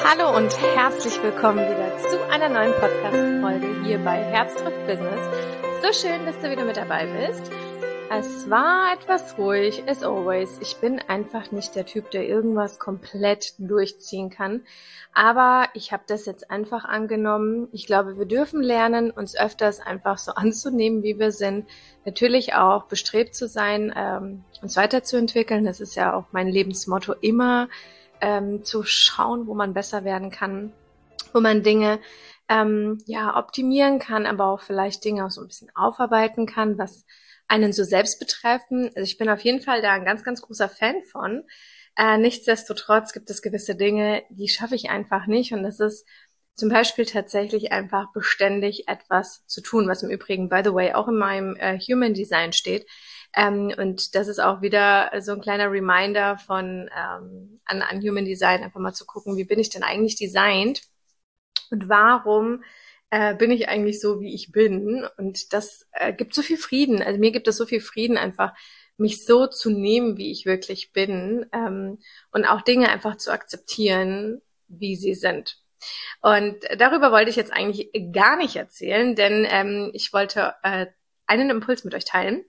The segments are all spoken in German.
Hallo und herzlich willkommen wieder zu einer neuen Podcast-Folge hier bei Herz trifft Business. So schön, dass du wieder mit dabei bist. Es war etwas ruhig, as always. Ich bin einfach nicht der Typ, der irgendwas komplett durchziehen kann. Aber ich habe das jetzt einfach angenommen. Ich glaube, wir dürfen lernen, uns öfters einfach so anzunehmen, wie wir sind. Natürlich auch bestrebt zu sein, uns weiterzuentwickeln. Das ist ja auch mein Lebensmotto immer. Zu schauen, wo man besser werden kann, wo man Dinge optimieren kann, aber auch vielleicht Dinge auch so ein bisschen aufarbeiten kann, was einen so selbst betreffen. Also ich bin auf jeden Fall da ein ganz, ganz großer Fan von. Nichtsdestotrotz gibt es gewisse Dinge, die schaffe ich einfach nicht, und das ist zum Beispiel tatsächlich einfach beständig etwas zu tun, was im Übrigen, by the way, auch in meinem Human Design steht. Und das ist auch wieder so ein kleiner Reminder an Human Design, einfach mal zu gucken, wie bin ich denn eigentlich designt und warum bin ich eigentlich so, wie ich bin. Und das gibt so viel Frieden. Also mir gibt es so viel Frieden, einfach mich so zu nehmen, wie ich wirklich bin, und auch Dinge einfach zu akzeptieren, wie sie sind. Und darüber wollte ich jetzt eigentlich gar nicht erzählen, denn ich wollte einen Impuls mit euch teilen.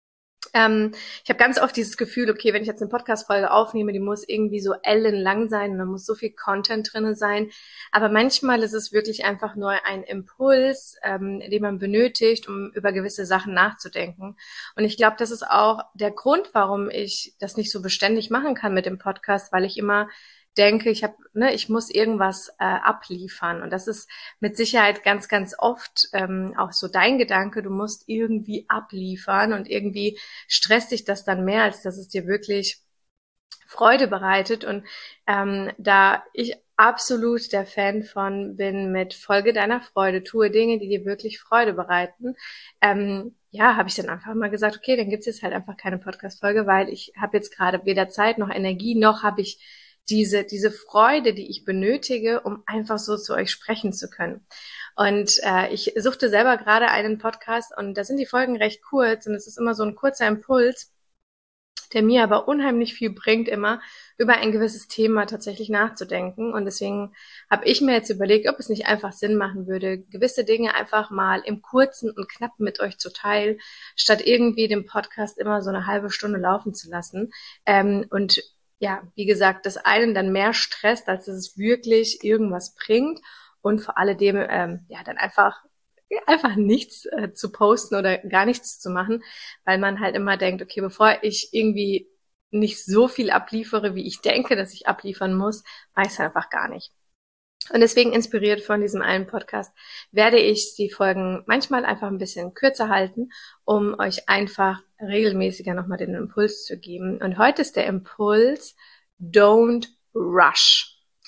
Ich habe ganz oft dieses Gefühl, okay, wenn ich jetzt eine Podcast-Folge aufnehme, die muss irgendwie so ellenlang sein und da muss so viel Content drinne sein. Aber manchmal ist es wirklich einfach nur ein Impuls, den man benötigt, um über gewisse Sachen nachzudenken. Und ich glaube, das ist auch der Grund, warum ich das nicht so beständig machen kann mit dem Podcast, weil ich immer denke, ich muss irgendwas abliefern. Und das ist mit Sicherheit ganz, ganz oft auch so dein Gedanke, du musst irgendwie abliefern, und irgendwie stresst dich das dann mehr, als dass es dir wirklich Freude bereitet. Und da ich absolut der Fan von bin mit Folge deiner Freude, tue Dinge, die dir wirklich Freude bereiten, habe ich dann einfach mal gesagt, okay, dann gibt's jetzt halt einfach keine Podcast-Folge, weil ich habe jetzt gerade weder Zeit noch Energie, noch habe ich diese Freude, die ich benötige, um einfach so zu euch sprechen zu können. Und ich suchte selber gerade einen Podcast, und da sind die Folgen recht kurz, und es ist immer so ein kurzer Impuls, der mir aber unheimlich viel bringt, immer über ein gewisses Thema tatsächlich nachzudenken. Und deswegen habe ich mir jetzt überlegt, ob es nicht einfach Sinn machen würde, gewisse Dinge einfach mal im Kurzen und Knappen mit euch zu teilen, statt irgendwie den Podcast immer so eine halbe Stunde laufen zu lassen. Und ja, wie gesagt, das einen dann mehr stresst, als dass es wirklich irgendwas bringt, und vor alledem dann einfach nichts zu posten oder gar nichts zu machen, weil man halt immer denkt, okay, bevor ich irgendwie nicht so viel abliefere, wie ich denke, dass ich abliefern muss, mache ich es einfach gar nicht. Und deswegen, inspiriert von diesem einen Podcast, werde ich die Folgen manchmal einfach ein bisschen kürzer halten, um euch einfach regelmäßiger nochmal den Impuls zu geben. Und heute ist der Impuls: Don't rush.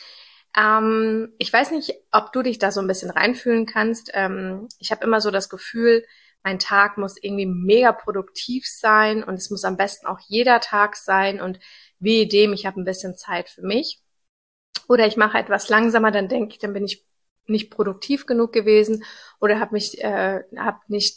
Ich weiß nicht, ob du dich da so ein bisschen reinfühlen kannst. Ich habe immer so das Gefühl, mein Tag muss irgendwie mega produktiv sein, und es muss am besten auch jeder Tag sein, und wehe dem, ich habe ein bisschen Zeit für mich. Oder ich mache etwas langsamer, dann denke ich, dann bin ich nicht produktiv genug gewesen, oder habe nicht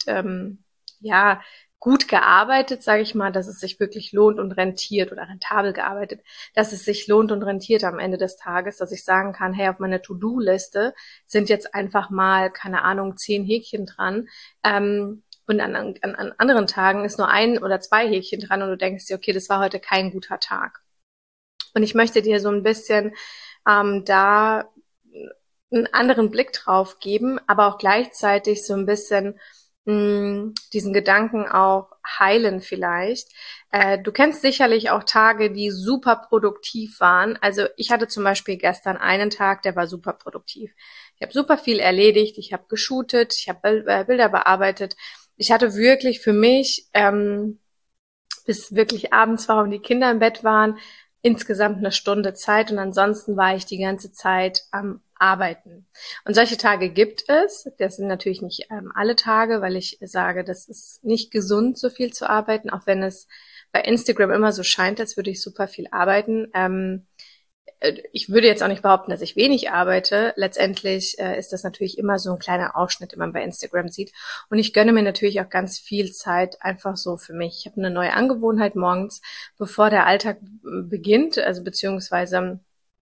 gut gearbeitet, sage ich mal, dass es sich wirklich lohnt und rentiert, oder rentabel gearbeitet, dass es sich lohnt und rentiert am Ende des Tages, dass ich sagen kann, hey, auf meiner To-Do-Liste sind jetzt einfach mal, keine Ahnung, 10 Häkchen dran, und an anderen Tagen ist nur 1 oder 2 Häkchen dran, und du denkst dir, okay, das war heute kein guter Tag. Und ich möchte dir so ein bisschen da einen anderen Blick drauf geben, aber auch gleichzeitig so ein bisschen diesen Gedanken auch heilen vielleicht. Du kennst sicherlich auch Tage, die super produktiv waren. Also ich hatte zum Beispiel gestern einen Tag, der war super produktiv. Ich habe super viel erledigt, ich habe geshootet, ich habe Bilder bearbeitet. Ich hatte wirklich für mich, bis wirklich abends war und die Kinder im Bett waren, insgesamt 1 Stunde Zeit, und ansonsten war ich die ganze Zeit am Arbeiten. Und solche Tage gibt es. Das sind natürlich nicht alle Tage, weil ich sage, das ist nicht gesund, so viel zu arbeiten, auch wenn es bei Instagram immer so scheint, als würde ich super viel arbeiten. Ich würde jetzt auch nicht behaupten, dass ich wenig arbeite. Letztendlich ist das natürlich immer so ein kleiner Ausschnitt, den man bei Instagram sieht. Und ich gönne mir natürlich auch ganz viel Zeit einfach so für mich. Ich habe eine neue Angewohnheit morgens, bevor der Alltag beginnt, also beziehungsweise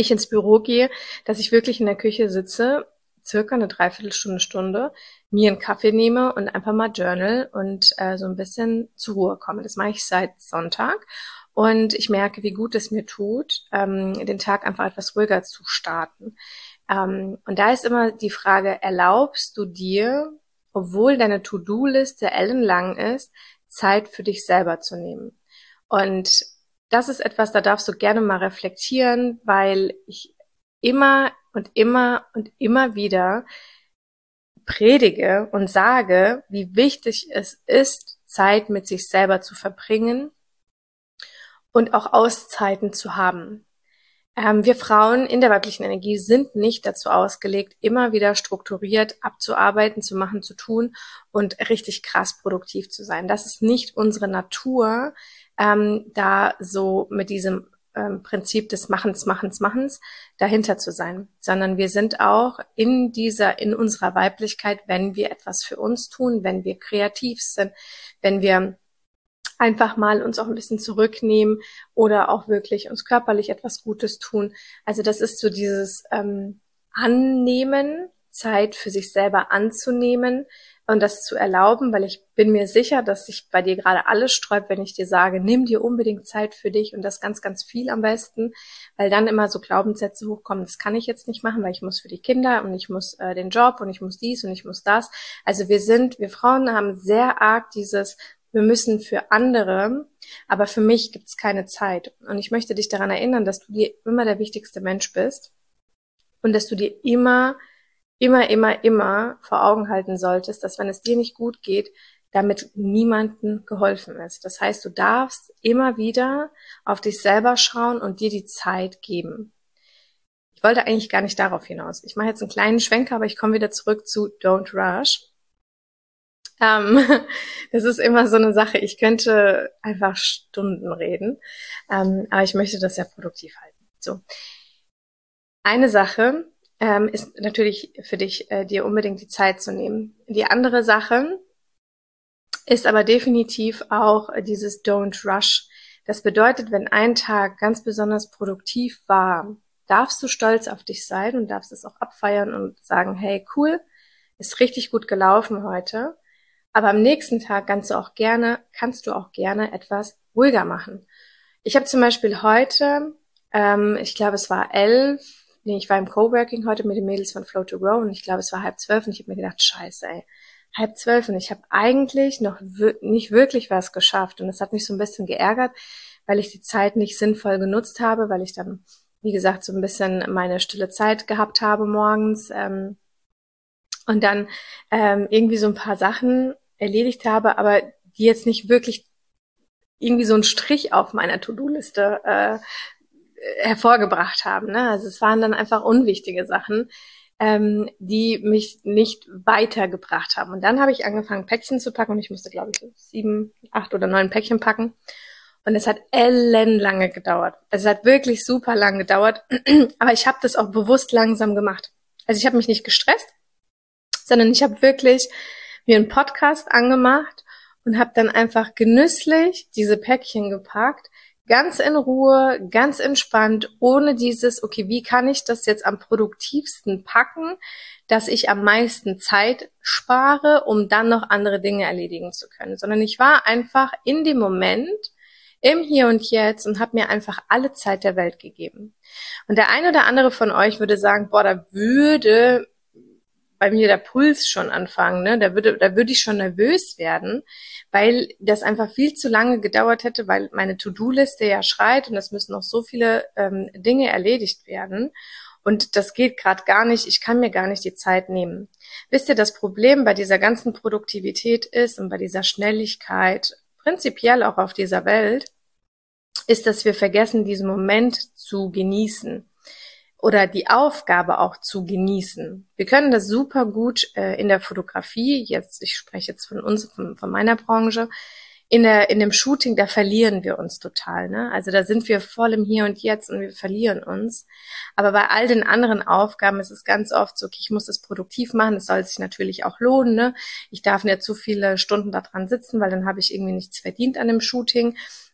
ich ins Büro gehe, dass ich wirklich in der Küche sitze, circa eine Dreiviertelstunde, mir einen Kaffee nehme und einfach mal journal und so ein bisschen zur Ruhe komme. Das mache ich seit Sonntag und ich merke, wie gut es mir tut, den Tag einfach etwas ruhiger zu starten. Und da ist immer die Frage, erlaubst du dir, obwohl deine To-Do-Liste ellenlang ist, Zeit für dich selber zu nehmen? Und das ist etwas, da darfst du gerne mal reflektieren, weil ich immer und immer und immer wieder predige und sage, wie wichtig es ist, Zeit mit sich selber zu verbringen und auch Auszeiten zu haben. Wir Frauen in der weiblichen Energie sind nicht dazu ausgelegt, immer wieder strukturiert abzuarbeiten, zu machen, zu tun und richtig krass produktiv zu sein. Das ist nicht unsere Natur, da so mit diesem Prinzip des Machens dahinter zu sein, sondern wir sind auch in unserer Weiblichkeit, wenn wir etwas für uns tun, wenn wir kreativ sind, wenn wir einfach mal uns auch ein bisschen zurücknehmen oder auch wirklich uns körperlich etwas Gutes tun. Also das ist so dieses Annehmen, Zeit für sich selber anzunehmen und das zu erlauben, weil ich bin mir sicher, dass sich bei dir gerade alles sträubt, wenn ich dir sage, nimm dir unbedingt Zeit für dich und das ganz, ganz viel am besten, weil dann immer so Glaubenssätze hochkommen, das kann ich jetzt nicht machen, weil ich muss für die Kinder und ich muss den Job und ich muss dies und ich muss das. Also wir Frauen haben sehr arg dieses wir müssen für andere, aber für mich gibt es keine Zeit. Und ich möchte dich daran erinnern, dass du dir immer der wichtigste Mensch bist und dass du dir immer vor Augen halten solltest, dass wenn es dir nicht gut geht, damit niemandem geholfen ist. Das heißt, du darfst immer wieder auf dich selber schauen und dir die Zeit geben. Ich wollte eigentlich gar nicht darauf hinaus. Ich mache jetzt einen kleinen Schwenker, aber ich komme wieder zurück zu Don't Rush. Das ist immer so eine Sache. Ich könnte einfach Stunden reden, aber ich möchte das ja produktiv halten. So. Eine Sache ist natürlich für dich, dir unbedingt die Zeit zu nehmen. Die andere Sache ist aber definitiv auch dieses Don't Rush. Das bedeutet, wenn ein Tag ganz besonders produktiv war, darfst du stolz auf dich sein und darfst es auch abfeiern und sagen, hey, cool, ist richtig gut gelaufen heute. Aber am nächsten Tag kannst du auch gerne etwas ruhiger machen. Ich habe zum Beispiel heute, ich glaube es war 11, ich war im Coworking heute mit den Mädels von Flow to Grow und ich glaube es war 11:30 und ich habe mir gedacht, scheiße ey, 11:30 und ich habe eigentlich noch nicht wirklich was geschafft und das hat mich so ein bisschen geärgert, weil ich die Zeit nicht sinnvoll genutzt habe, weil ich dann, wie gesagt, so ein bisschen meine stille Zeit gehabt habe morgens und dann irgendwie so ein paar Sachen erledigt habe, aber die jetzt nicht wirklich irgendwie so einen Strich auf meiner To-Do-Liste hervorgebracht haben. Ne? Also es waren dann einfach unwichtige Sachen, die mich nicht weitergebracht haben. Und dann habe ich angefangen, Päckchen zu packen und ich musste, glaube ich, 7, 8 oder 9 Päckchen packen. Und es hat ellenlange gedauert. Also es hat wirklich super lang gedauert, aber ich habe das auch bewusst langsam gemacht. Also ich habe mich nicht gestresst, sondern ich habe wirklich mir einen Podcast angemacht und habe dann einfach genüsslich diese Päckchen gepackt, ganz in Ruhe, ganz entspannt, ohne dieses, okay, wie kann ich das jetzt am produktivsten packen, dass ich am meisten Zeit spare, um dann noch andere Dinge erledigen zu können, sondern ich war einfach in dem Moment, im Hier und Jetzt und habe mir einfach alle Zeit der Welt gegeben. Und der eine oder andere von euch würde sagen, boah, da würde bei mir der Puls schon anfangen, ne? Da würde ich schon nervös werden, weil das einfach viel zu lange gedauert hätte, weil meine To-Do-Liste ja schreit und es müssen noch so viele Dinge erledigt werden. Und das geht gerade gar nicht, ich kann mir gar nicht die Zeit nehmen. Wisst ihr, das Problem bei dieser ganzen Produktivität ist und bei dieser Schnelligkeit, prinzipiell auch auf dieser Welt, ist, dass wir vergessen, diesen Moment zu genießen oder die Aufgabe auch zu genießen. Wir können das super gut in der Fotografie, ich spreche jetzt von meiner Branche, in dem Shooting, da verlieren wir uns total, ne? Also da sind wir voll im Hier und Jetzt und wir verlieren uns. Aber bei all den anderen Aufgaben ist es ganz oft so, okay, ich muss das produktiv machen, das soll sich natürlich auch lohnen, ne? Ich darf nicht zu viele Stunden da dran sitzen, weil dann habe ich irgendwie nichts verdient an dem Shooting.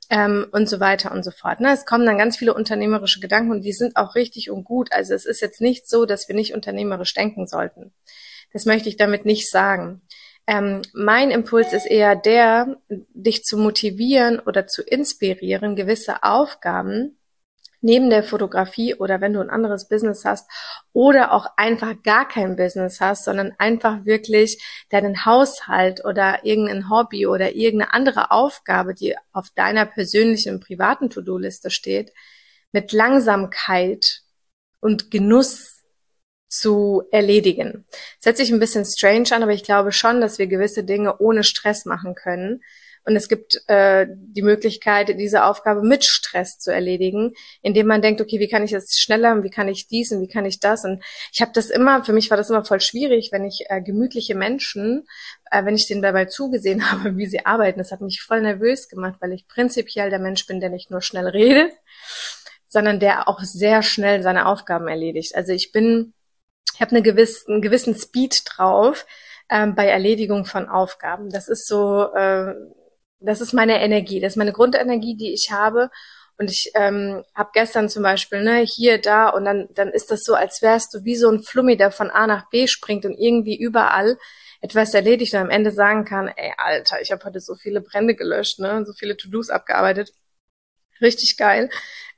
und so weiter und so fort. Ne? Es kommen dann ganz viele unternehmerische Gedanken und die sind auch richtig und gut. Also es ist jetzt nicht so, dass wir nicht unternehmerisch denken sollten. Das möchte ich damit nicht sagen. Mein Impuls ist eher der, dich zu motivieren oder zu inspirieren, gewisse Aufgaben neben der Fotografie oder wenn du ein anderes Business hast oder auch einfach gar kein Business hast, sondern einfach wirklich deinen Haushalt oder irgendein Hobby oder irgendeine andere Aufgabe, die auf deiner persönlichen, privaten To-Do-Liste steht, mit Langsamkeit und Genuss zu erledigen. Das hört sich ein bisschen strange an, aber ich glaube schon, dass wir gewisse Dinge ohne Stress machen können. Und es gibt die Möglichkeit, diese Aufgabe mit Stress zu erledigen, indem man denkt, okay, wie kann ich das schneller und wie kann ich dies und wie kann ich das? Und ich habe das immer, für mich war das immer voll schwierig, wenn ich gemütliche Menschen, wenn ich denen dabei zugesehen habe, wie sie arbeiten. Das hat mich voll nervös gemacht, weil ich prinzipiell der Mensch bin, der nicht nur schnell redet, sondern der auch sehr schnell seine Aufgaben erledigt. Also ich habe einen gewissen Speed drauf bei Erledigung von Aufgaben. Das ist so, das ist meine Energie, das ist meine Grundenergie, die ich habe. Und ich habe gestern zum Beispiel, ne, hier, da, und dann ist das so, als wärst du wie so ein Flummi, der von A nach B springt und irgendwie überall etwas erledigt und am Ende sagen kann, ey, Alter, ich habe heute so viele Brände gelöscht, ne, so viele To-Dos abgearbeitet. Richtig geil.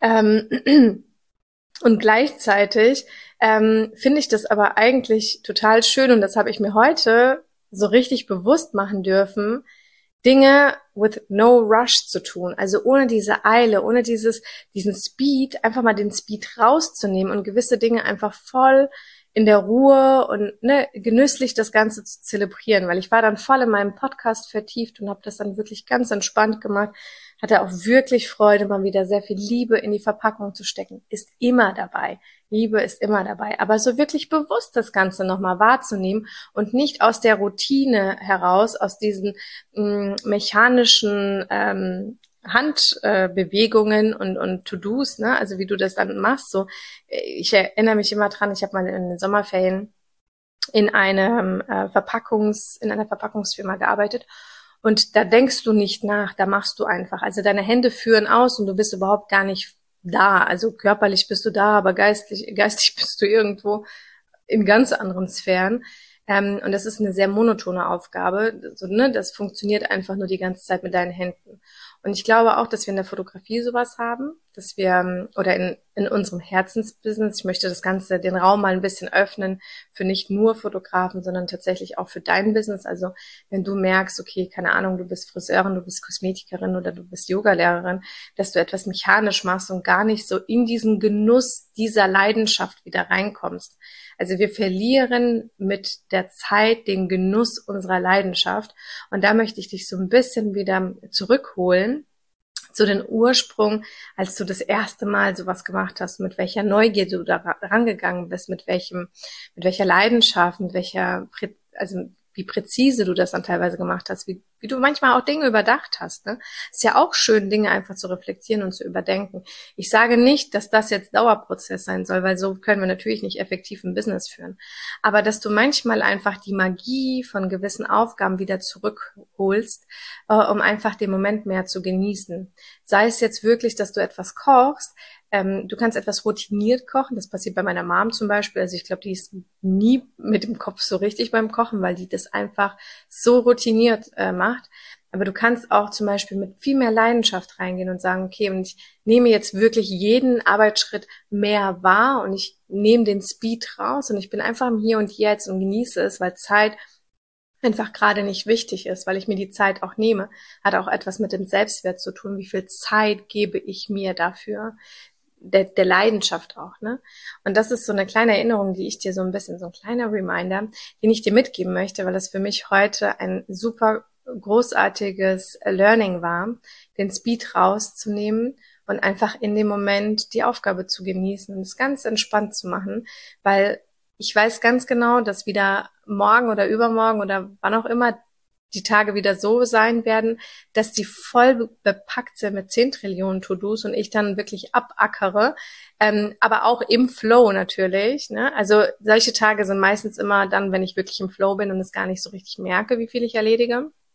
Und gleichzeitig finde ich das aber eigentlich total schön und das habe ich mir heute so richtig bewusst machen dürfen, Dinge with no rush zu tun, also ohne diese Eile, ohne diesen Speed, einfach mal den Speed rauszunehmen und gewisse Dinge einfach voll in der Ruhe und genüsslich das Ganze zu zelebrieren, weil ich war dann voll in meinem Podcast vertieft und habe das dann wirklich ganz entspannt gemacht, hatte auch wirklich Freude, mal wieder sehr viel Liebe in die Verpackung zu stecken, ist immer dabei. Liebe ist immer dabei, aber so wirklich bewusst das Ganze nochmal wahrzunehmen und nicht aus der Routine heraus, aus diesen mechanischen Handbewegungen und To-Dos, ne? Also wie du das dann machst. So, ich erinnere mich immer dran, ich habe mal in den Sommerferien in einer Verpackungsfirma gearbeitet. Und da denkst du nicht nach, da machst du einfach. Also deine Hände führen aus und du bist überhaupt gar nicht da. Also körperlich bist du da, aber geistig bist du irgendwo in ganz anderen Sphären. Und das ist eine sehr monotone Aufgabe. So, ne? Das funktioniert einfach nur die ganze Zeit mit deinen Händen. Und ich glaube auch, dass wir in der Fotografie sowas haben, dass wir, oder in unserem Herzensbusiness, ich möchte das Ganze, den Raum mal ein bisschen öffnen für nicht nur Fotografen, sondern tatsächlich auch für dein Business. Also wenn du merkst, okay, keine Ahnung, du bist Friseurin, du bist Kosmetikerin oder du bist Yogalehrerin, dass du etwas mechanisch machst und gar nicht so in diesen Genuss dieser Leidenschaft wieder reinkommst. Also wir verlieren mit der Zeit den Genuss unserer Leidenschaft. Und da möchte ich dich so ein bisschen wieder zurückholen zu den Ursprung, als du das erste Mal sowas gemacht hast, mit welcher Neugier du da rangegangen bist, mit welcher Leidenschaft, also wie präzise du das dann teilweise gemacht hast, wie du manchmal auch Dinge überdacht hast. Ne? Ist ja auch schön, Dinge einfach zu reflektieren und zu überdenken. Ich sage nicht, dass das jetzt Dauerprozess sein soll, weil so können wir natürlich nicht effektiv ein Business führen. Aber dass du manchmal einfach die Magie von gewissen Aufgaben wieder zurückholst, um einfach den Moment mehr zu genießen. Sei es jetzt wirklich, dass du etwas kochst, du kannst etwas routiniert kochen, das passiert bei meiner Mom zum Beispiel, also ich glaube, die ist nie mit dem Kopf so richtig beim Kochen, weil die das einfach so routiniert macht, aber du kannst auch zum Beispiel mit viel mehr Leidenschaft reingehen und sagen, okay, und ich nehme jetzt wirklich jeden Arbeitsschritt mehr wahr und ich nehme den Speed raus und ich bin einfach im Hier und Jetzt und genieße es, weil Zeit einfach gerade nicht wichtig ist, weil ich mir die Zeit auch nehme, hat auch etwas mit dem Selbstwert zu tun, wie viel Zeit gebe ich mir dafür, der Leidenschaft auch, ne? Und das ist so eine kleine Erinnerung, die ich dir so ein bisschen, so ein kleiner Reminder, den ich dir mitgeben möchte, weil das für mich heute ein super großartiges Learning war, den Speed rauszunehmen und einfach in dem Moment die Aufgabe zu genießen und es ganz entspannt zu machen, weil ich weiß ganz genau, dass wieder morgen oder übermorgen oder wann auch immer die Tage wieder so sein werden, dass die voll bepackt sind mit 10 Trillionen To-Dos und ich dann wirklich abackere, aber auch im Flow natürlich. Ne? Also solche Tage sind meistens immer dann, wenn ich wirklich im Flow bin und es gar nicht so richtig merke, wie viel ich erledige.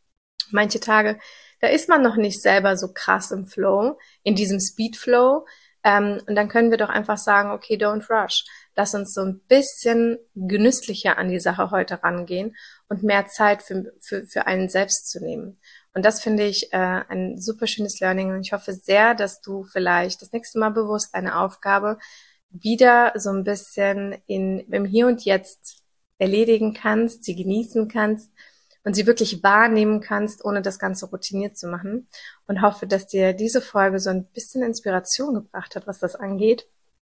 Manche Tage, da ist man noch nicht selber so krass im Flow, in diesem Speed-Flow. Und dann können wir doch einfach sagen, okay, don't rush. Lass uns so ein bisschen genüsslicher an die Sache heute rangehen und mehr Zeit für einen selbst zu nehmen. Und das finde ich ein super schönes Learning. Und ich hoffe sehr, dass du vielleicht das nächste Mal bewusst eine Aufgabe wieder so ein bisschen im Hier und Jetzt erledigen kannst, sie genießen kannst und sie wirklich wahrnehmen kannst, ohne das Ganze routiniert zu machen. Und hoffe, dass dir diese Folge so ein bisschen Inspiration gebracht hat, was das angeht.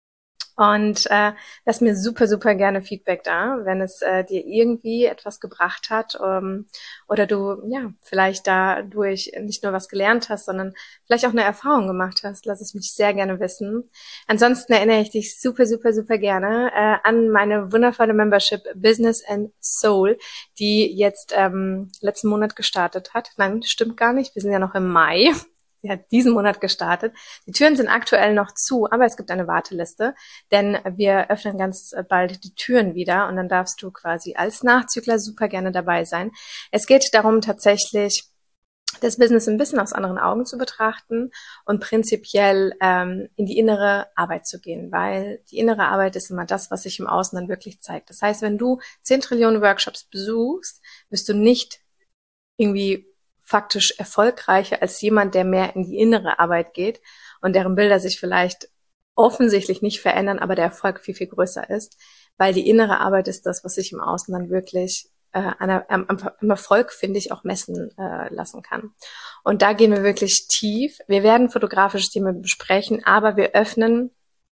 Und lass mir super, super gerne Feedback da, wenn es dir irgendwie etwas gebracht hat oder du ja vielleicht dadurch nicht nur was gelernt hast, sondern vielleicht auch eine Erfahrung gemacht hast. Lass es mich sehr gerne wissen. Ansonsten erinnere ich dich super, super, super gerne an meine wundervolle Membership Business and Soul, die jetzt letzten Monat gestartet hat. Nein, stimmt gar nicht. Wir sind ja noch im Mai. Sie hat diesen Monat gestartet. Die Türen sind aktuell noch zu, aber es gibt eine Warteliste, denn wir öffnen ganz bald die Türen wieder und dann darfst du quasi als Nachzügler super gerne dabei sein. Es geht darum, tatsächlich das Business ein bisschen aus anderen Augen zu betrachten und prinzipiell in die innere Arbeit zu gehen, weil die innere Arbeit ist immer das, was sich im Außen dann wirklich zeigt. Das heißt, wenn du 10 Trillionen Workshops besuchst, wirst du nicht irgendwie faktisch erfolgreicher als jemand, der mehr in die innere Arbeit geht und deren Bilder sich vielleicht offensichtlich nicht verändern, aber der Erfolg viel, viel größer ist, weil die innere Arbeit ist das, was sich im Außen dann wirklich am Erfolg, finde ich, auch messen lassen kann. Und da gehen wir wirklich tief. Wir werden fotografische Themen besprechen, aber wir öffnen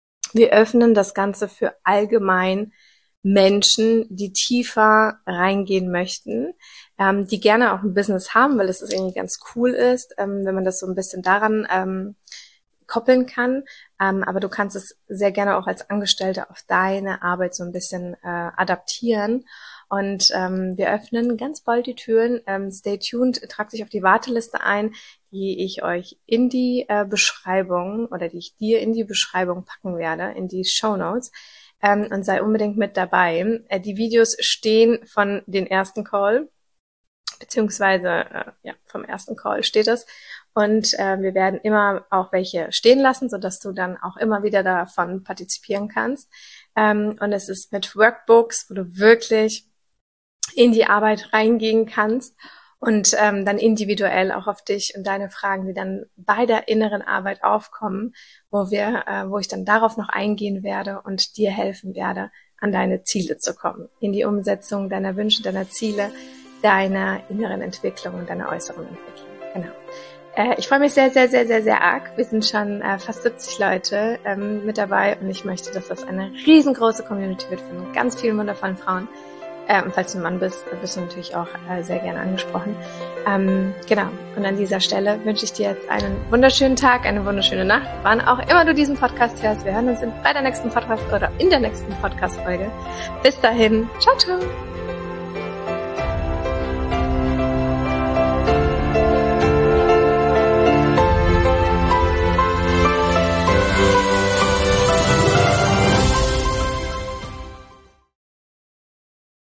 das Ganze für allgemein Menschen, die tiefer reingehen möchten, die gerne auch ein Business haben, weil es irgendwie ganz cool ist, wenn man das so ein bisschen daran koppeln kann. Aber du kannst es sehr gerne auch als Angestellte auf deine Arbeit so ein bisschen adaptieren. Und wir öffnen ganz bald die Türen. Stay tuned, trag dich auf die Warteliste ein, die ich euch in die Beschreibung oder die ich dir in die Beschreibung packen werde, in die Shownotes. Und sei unbedingt mit dabei. Die Videos stehen von den ersten Call, beziehungsweise vom ersten Call steht es. Und wir werden immer auch welche stehen lassen, sodass du dann auch immer wieder davon partizipieren kannst. Und es ist mit Workbooks, wo du wirklich in die Arbeit reingehen kannst und dann individuell auch auf dich und deine Fragen, die dann bei der inneren Arbeit aufkommen, wo ich dann darauf noch eingehen werde und dir helfen werde, an deine Ziele zu kommen, in die Umsetzung deiner Wünsche, deiner Ziele, deiner inneren Entwicklung und deiner äußeren Entwicklung. Genau. Ich freue mich sehr, sehr, sehr, sehr, sehr arg. Wir sind schon fast 70 Leute mit dabei und ich möchte, dass das eine riesengroße Community wird von ganz vielen wundervollen Frauen. Und falls du ein Mann bist, bist du natürlich auch sehr gerne angesprochen. Genau. Und an dieser Stelle wünsche ich dir jetzt einen wunderschönen Tag, eine wunderschöne Nacht, wann auch immer du diesen Podcast hörst. Wir hören uns bei der nächsten Podcast oder in der nächsten Podcast-Folge. Bis dahin. Ciao, ciao.